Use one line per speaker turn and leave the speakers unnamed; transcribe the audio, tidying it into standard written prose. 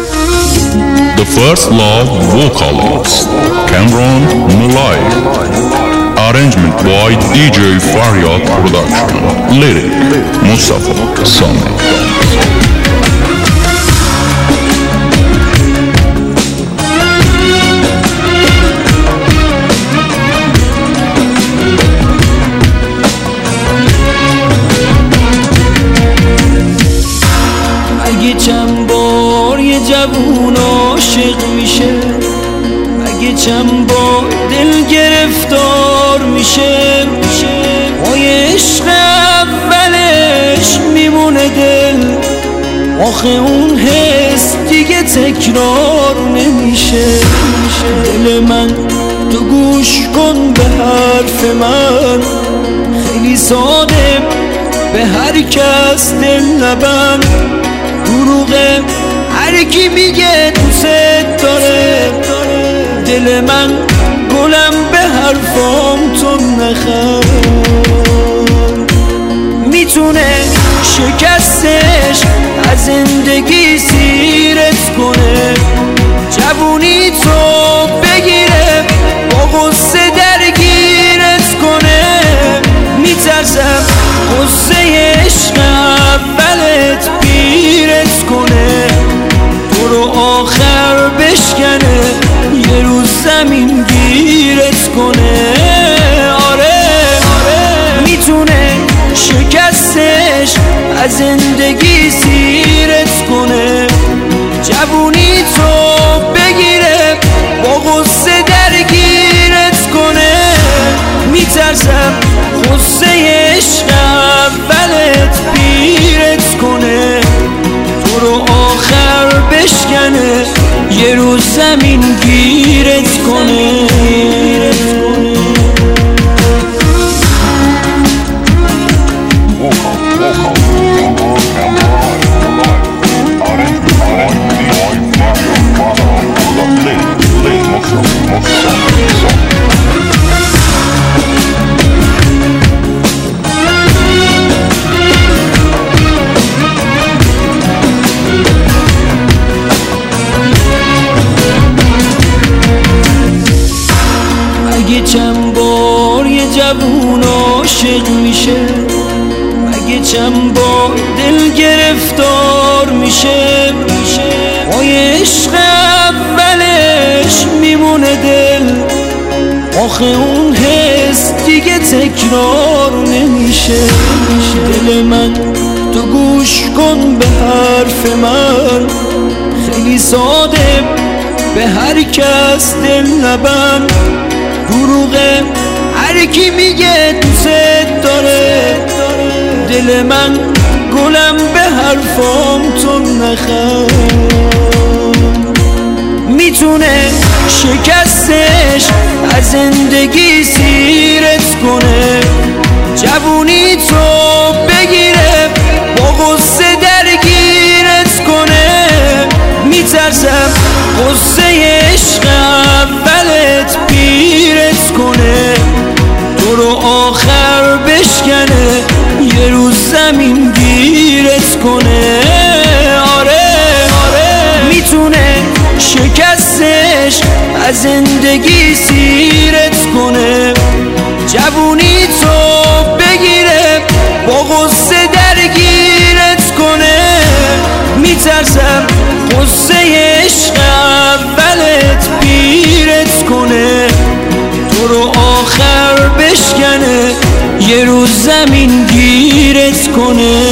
The First Love vocalist Cameron Mulay. Arrangement by DJ Faryad Production. Lyric Mustafa Sami.
اگه چند بار یه جوون عاشق میشه، اگه چند بار دل گرفتار میشه، پای عشق اولش میمونه دل، آخه اون حس دیگه تکرار نمیشه. دل من تو گوش کن به حرف من، خیلی ساده به هر کس دل نبند، دروغه هر کی میگه دوست داره. دل من گلم به حرفام تو نخند، میتونه شکستش از زندگی سیرت کنه، جوونی تو بگیره با غصه درگیرت کنه. میترسم غصه عشق اولت پیرت کنه، تو رو آخر بشکنه، یه روز زمین گیرت کنه. آره میتونه شکستش از زندگی سیرت کنه، جوونی تو بگیره با غصه درگیرت کنه. میترسم غصه عشق اولت پیرت کنه، تو رو آخر بشکنه، یه روز زمین گیرت کنه. اگه چند بار یه جوون عاشق میشه، اگه چند بار دل گرفتار میشه، پای عشق اولش میمونه دل، آخه اون حس دیگه تکرار نمیشه. دل من تو گوش کن به حرف من، خیلی ساده به هر کس دل نبند، دروغه هر کی میگه دوست داره. دل من گلم به حرفام تو نخند، میتونه شکستش از زندگی سیرت کنه، جوونی تو بگیره با غصه درگیرت کنه. میترسم غصه عشق اولت پیرت کنه، تو رو آخر بشکنه، یه روز زمین گیرت کنه. آره میتونه شکستش از زندگی سیرت کنه، جوونی تو بگیره با غصه درگیرت کنه. میترسم غصه عشق اولت پیرت کنه، تو رو آخر بشکنه، یه روز زمین گیرت کنه.